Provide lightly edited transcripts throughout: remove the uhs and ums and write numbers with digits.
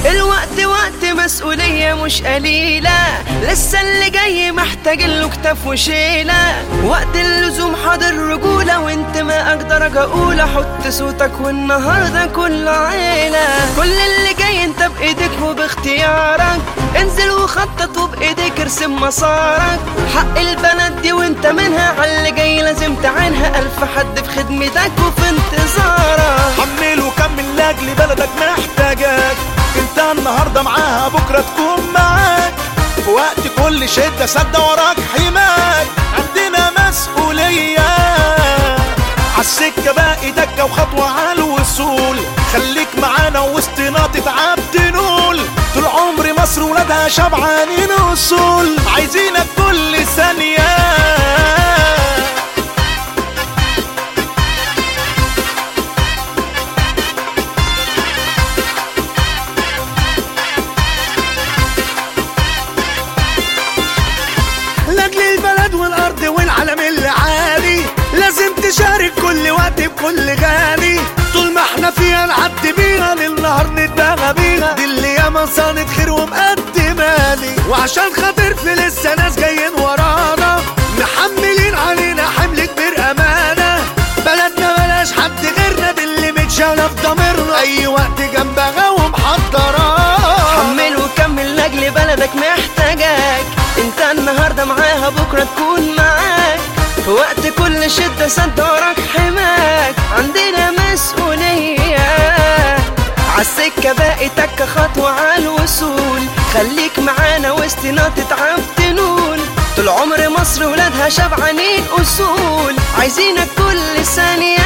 الوقت وقت مسؤولية مش قليلة، لسه اللي جاي محتاج له كتاف وشيلة. وقت اللزوم حاضر رجولة، وانت ما اقدر اقول احط صوتك، والنهاردة كل عيلة. كل اللي جاي انت بايدك وباختيارك، انزل وخطط وبايدك ارسم مسارك. حق البنات دي وانت منها، عاللي جاي لازم تعينها، الف حد في خدمتك وفي انتظارك. حمل وكمل لاجل بلدك محتاجك، انت النهارده معاها بكره تكون معاك. في وقت كل شده سد وراك حماك، عندنا مسؤوليه. عالسكه باقي دكه وخطوه عالوصول، خليك معانا وسطنا تتعب تنول. طول عمر مصر ولادها شبعانين اصول، عايزينك كل ثانيه. لاجل البلد والارض والعالم اللي عالي، لازم تشارك كل وقت بكل غالي. طول ما احنا فيها نعدي بيها، للنهار نتباغى بيها، دي اللي ياما صانت خير ومقدمالي. وعشان خاطر في لسه ناس جايين ورانا، محملين علينا حمل كبير امانه. بلدنا ملاش حد غيرنا، دي اللي متشالة في ضميرنا، اي وقت جنبها ومحضراها. حمل وكمل لاجل بلدك محتاجك، انت النهارده معاها بكره تكون معاك. في وقت كل شده سد وراك حماك، عندنا مسؤوليه. عالسكه باقي تكه خطوه عالوصول، خليك معانا وسطنا تتعب تنول. طول عمر مصر ولادها شبعانين اصول، عايزينك كل ثانيه.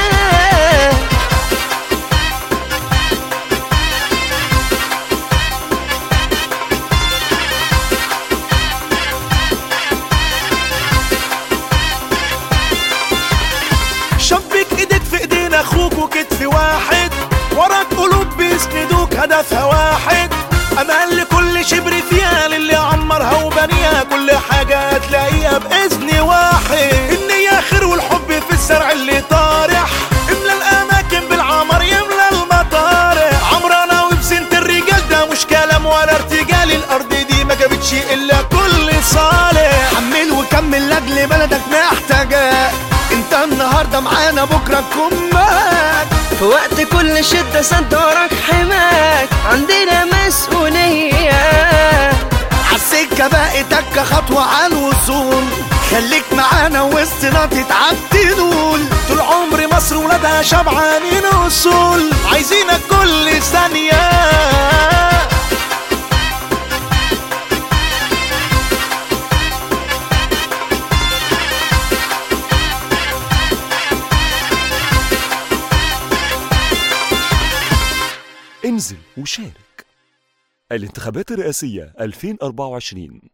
شبك ايدك في ايدين اخوك وكتف واحد، وراك قلوب بيسندوك هدفها واحد. امان لكل شبر فيها، للي عمرها وبنيها، كل حاجة هتلاقيها بإذن واحد. النية خير والحب في الزرع اللي طارح، املى الاماكن بالعمر يملى المطارح. عمرنا وبزنة الرجال، ده مش كلام ولا ارتجال، الارض دي ما جابتش الا كل صالح. حمل وكمل لاجل بلدك محتاجك، انت النهارده معانا بكره تكون معاك. في وقت كل شده سد وراك حماك، عندنا مسؤوليه. عالسكه باقي تكه خطوه عالوصول، خليك معانا وسطنا تتعب تنول. طول عمر مصر ولادها شبعانين اصول، عايزينك كل ثانيه. انزل وشارك. الانتخابات الرئاسية 2024